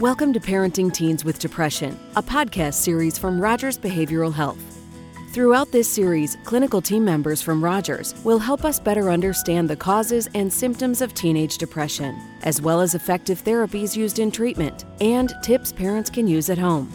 Welcome to Parenting Teens with Depression, a podcast series from Rogers Behavioral Health. Throughout this series, clinical team members from Rogers will help us better understand the causes and symptoms of teenage depression, as well as effective therapies used in treatment and tips parents can use at home.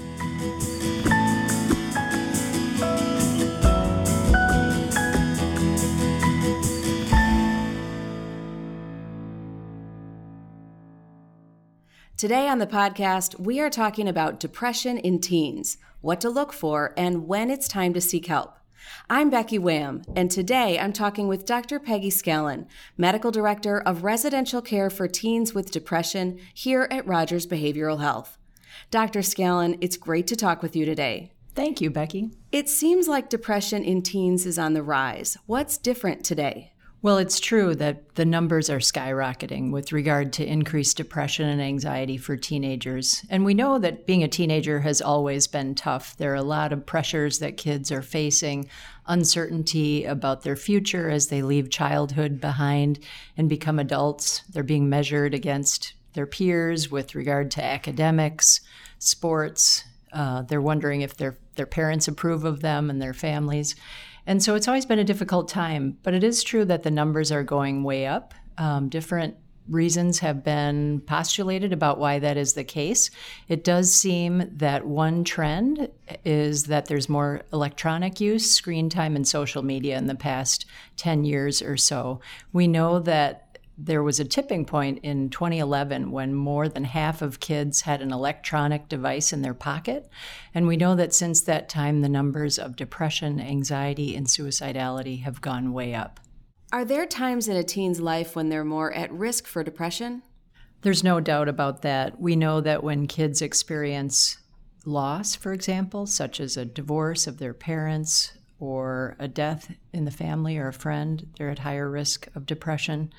Today on the podcast, we are talking about depression in teens, what to look for, and when it's time to seek help. I'm Becky Wham, and today I'm talking with Dr. Peggy Scallon, Medical Director of Residential Care for Teens with Depression here at Rogers Behavioral Health. Dr. Scallon, it's great to talk with you today. Thank you, Becky. It seems like depression in teens is on the rise. What's different today? Well, it's true that the numbers are skyrocketing with regard to increased depression and anxiety for teenagers. And we know that being a teenager has always been tough. There are a lot of pressures that kids are facing, uncertainty about their future as they leave childhood behind and become adults. They're being measured against their peers with regard to academics, sports. They're wondering if their parents approve of them and their families. And so it's always been a difficult time, but it is true that the numbers are going way up. Different reasons have been postulated about why that is the case. It does seem that one trend is that there's more electronic use, screen time, and social media in the past 10 years or so. We know that there was a tipping point in 2011 when more than half of kids had an electronic device in their pocket. And we know that since that time, the numbers of depression, anxiety, and suicidality have gone way up. Are there times in a teen's life when they're more at risk for depression? There's no doubt about that. We know that when kids experience loss, for example, such as a divorce of their parents or a death in the family or a friend, they're at higher risk of depression.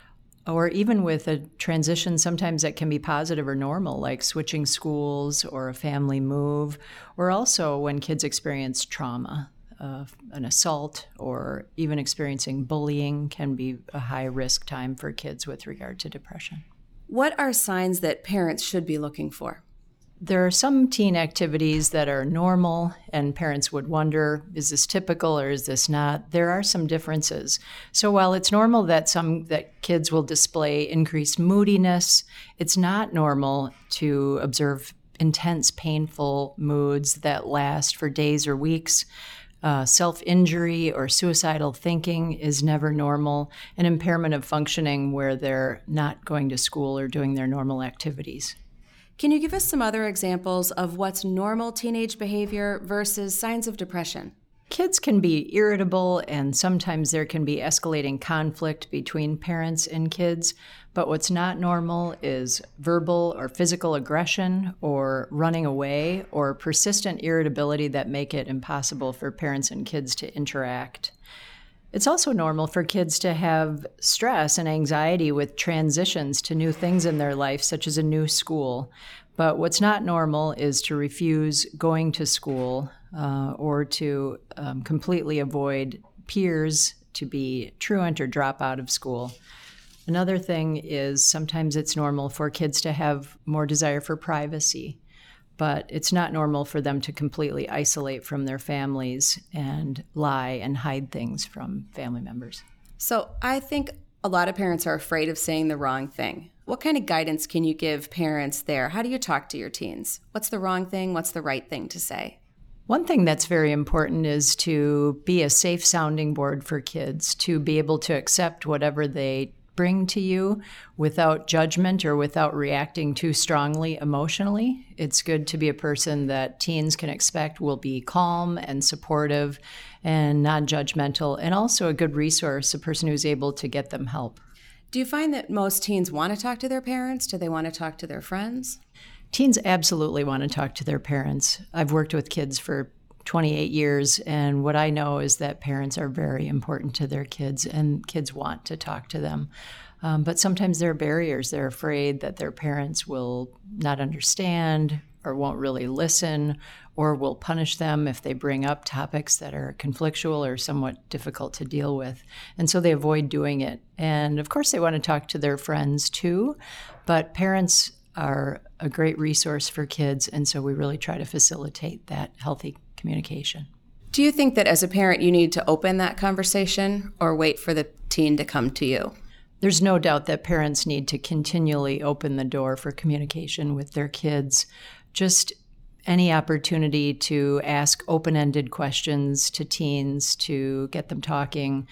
Or even with a transition, sometimes that can be positive or normal, like switching schools or a family move, or also when kids experience trauma, an assault, or even experiencing bullying can be a high-risk time for kids with regard to depression. What are signs that parents should be looking for? There are some teen activities that are normal, and parents would wonder, is this typical or is this not? There are some differences. So while it's normal that kids will display increased moodiness, it's not normal to observe intense, painful moods that last for days or weeks. Self-injury or suicidal thinking is never normal. An impairment of functioning where they're not going to school or doing their normal activities. Can you give us some other examples of what's normal teenage behavior versus signs of depression? Kids can be irritable, and sometimes there can be escalating conflict between parents and kids. But what's not normal is verbal or physical aggression or running away or persistent irritability that make it impossible for parents and kids to interact. It's also normal for kids to have stress and anxiety with transitions to new things in their life, such as a new school. But what's not normal is to refuse going to school or to completely avoid peers, to be truant or drop out of school. Another thing is sometimes it's normal for kids to have more desire for privacy. But it's not normal for them to completely isolate from their families and lie and hide things from family members. So I think a lot of parents are afraid of saying the wrong thing. What kind of guidance can you give parents there? How do you talk to your teens? What's the wrong thing? What's the right thing to say? One thing that's very important is to be a safe sounding board for kids, to be able to accept whatever they bring to you without judgment or without reacting too strongly emotionally. It's good to be a person that teens can expect will be calm and supportive and non-judgmental, and also a good resource, a person who's able to get them help. Do you find that most teens want to talk to their parents? Do they want to talk to their friends? Teens absolutely want to talk to their parents. I've worked with kids for 28 years, and what I know is that parents are very important to their kids, and kids want to talk to them. But sometimes there are barriers. They're afraid that their parents will not understand or won't really listen or will punish them if they bring up topics that are conflictual or somewhat difficult to deal with. And so they avoid doing it. And of course, they want to talk to their friends too, but parents are a great resource for kids, and so we really try to facilitate that healthy communication. Do you think that as a parent you need to open that conversation or wait for the teen to come to you? There's no doubt that parents need to continually open the door for communication with their kids. Just any opportunity to ask open-ended questions to teens, to get them talking,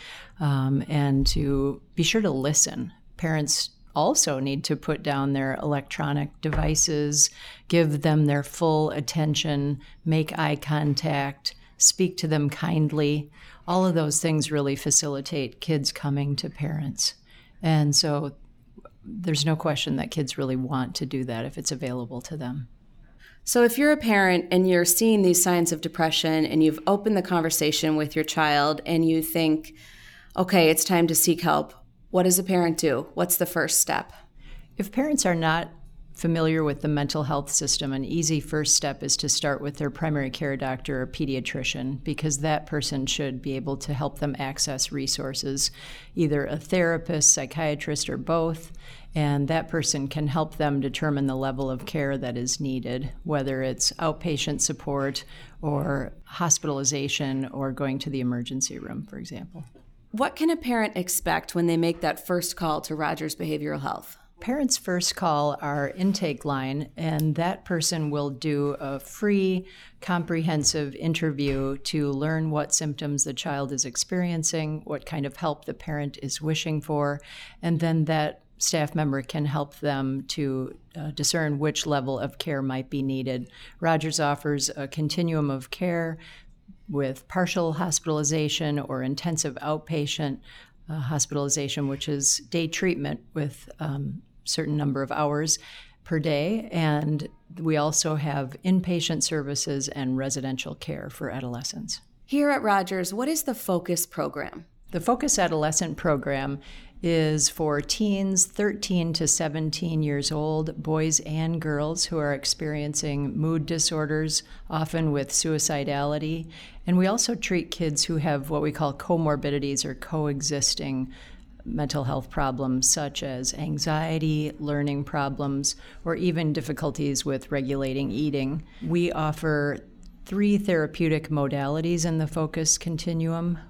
and to be sure to listen. Parents also need to put down their electronic devices, give them their full attention, make eye contact, speak to them kindly. All of those things really facilitate kids coming to parents. And so there's no question that kids really want to do that if it's available to them. So if you're a parent and you're seeing these signs of depression and you've opened the conversation with your child and you think, okay, it's time to seek help, what does a parent do? What's the first step? If parents are not familiar with the mental health system, an easy first step is to start with their primary care doctor or pediatrician, because that person should be able to help them access resources, either a therapist, psychiatrist, or both, and that person can help them determine the level of care that is needed, whether it's outpatient support or hospitalization or going to the emergency room, for example. What can a parent expect when they make that first call to Rogers Behavioral Health? Parents first call our intake line, and that person will do a free, comprehensive interview to learn what symptoms the child is experiencing, what kind of help the parent is wishing for, and then that staff member can help them to discern which level of care might be needed. Rogers offers a continuum of care with partial hospitalization or intensive outpatient hospitalization, which is day treatment with certain number of hours per day. And we also have inpatient services and residential care for adolescents. Here at Rogers, what is the Focus program? The Focus Adolescent program is for teens 13 to 17 years old, boys and girls who are experiencing mood disorders, often with suicidality. And we also treat kids who have what we call comorbidities or coexisting mental health problems, such as anxiety, learning problems, or even difficulties with regulating eating. We offer 3 therapeutic modalities in the Focus continuum,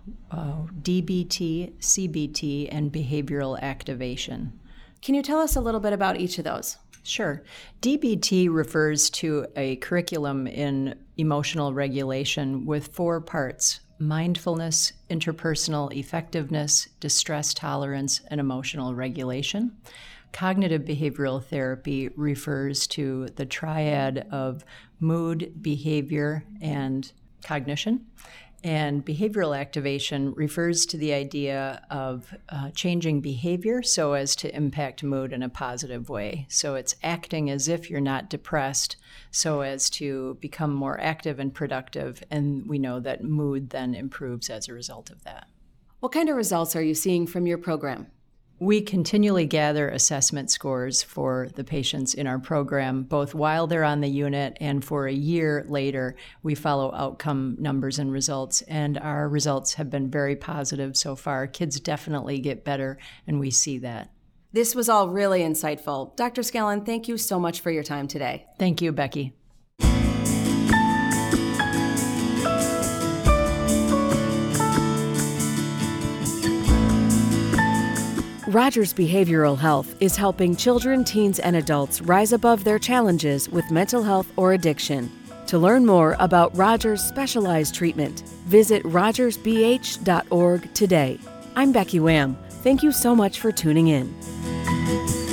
DBT, CBT, and behavioral activation. Can you tell us a little bit about each of those? Sure. DBT refers to a curriculum in emotional regulation with 4 parts: mindfulness, interpersonal effectiveness, distress tolerance, and emotional regulation. Cognitive behavioral therapy refers to the triad of mood, behavior, and cognition. And behavioral activation refers to the idea of changing behavior so as to impact mood in a positive way. So it's acting as if you're not depressed so as to become more active and productive. And we know that mood then improves as a result of that. What kind of results are you seeing from your program? We continually gather assessment scores for the patients in our program, both while they're on the unit and for a year later. We follow outcome numbers and results, and our results have been very positive so far. Kids definitely get better, and we see that. This was all really insightful. Dr. Scallon, thank you so much for your time today. Thank you, Becky. Rogers Behavioral Health is helping children, teens, and adults rise above their challenges with mental health or addiction. To learn more about Rogers' specialized treatment, visit rogersbh.org today. I'm Becky Wham. Thank you so much for tuning in.